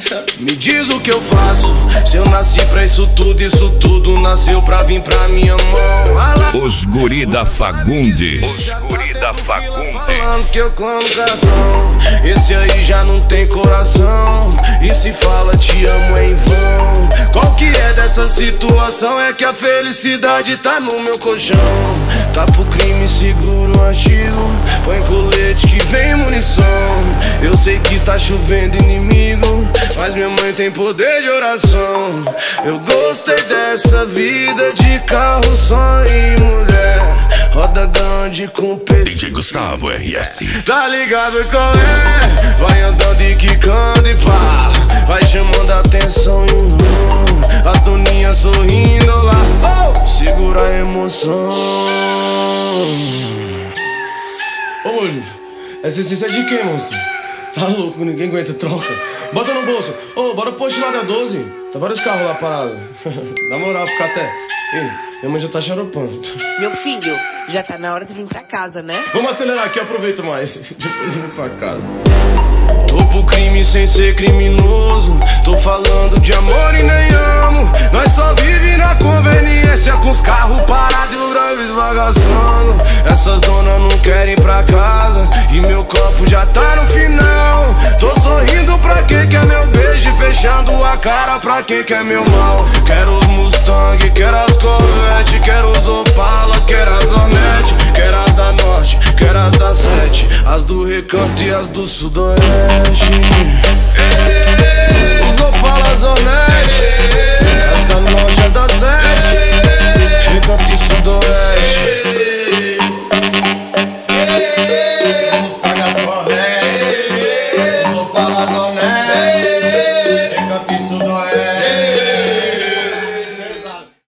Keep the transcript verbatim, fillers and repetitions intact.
Me diz o que eu faço. Se eu nasci pra isso tudo, isso tudo nasceu pra vir pra minha mão. Os guri da Fagundes. Os guri da Fagundes. Falando que eu clamo cartão. Esse aí já não tem coração. E se fala te amo é em vão. Qual que é dessa situação? É que a felicidade tá no meu colchão. Tá pro crime, seguro o artigo. Põe colete que vem munição. Eu sei que tá chovendo inimigo, mas minha mãe tem poder de oração. Eu gostei dessa vida de carro, sonho e mulher. Roda grande com peito. D J Gustavo R S. Tá ligado qual é? Vai andando e quicando e pá. Vai chamando a atenção e um, as doninhas sorrindo lá. Oh, segura a emoção. Ô, moço, essa essência é de quem, monstro? Tá louco, ninguém aguenta, troca. Bota no bolso. Ô, bora pro posto lá da doze. Tá vários carros lá parados. Na moral, fica até. Ei, minha mãe já tá xaropando. Meu filho, já tá na hora de vir pra casa, né? Vamos acelerar aqui, aproveito mais. Depois eu vou pra casa. Tô pro crime sem ser criminoso. Tô falando de amor e nem amo. Nós só vive na conveniência, com os carros parados e o drive esbagaçando. Essas donas não querem ir pra casa e meu copo já tá no final. Tô sorrindo pra quem quer meu beijo e fechando a cara pra quem quer meu mal. Quero os Mustang, quero as Corvette, quero os Opala, quero as Hornet, quero as da Norte, quero as da Sete, as do Recanto e as do Sudoeste.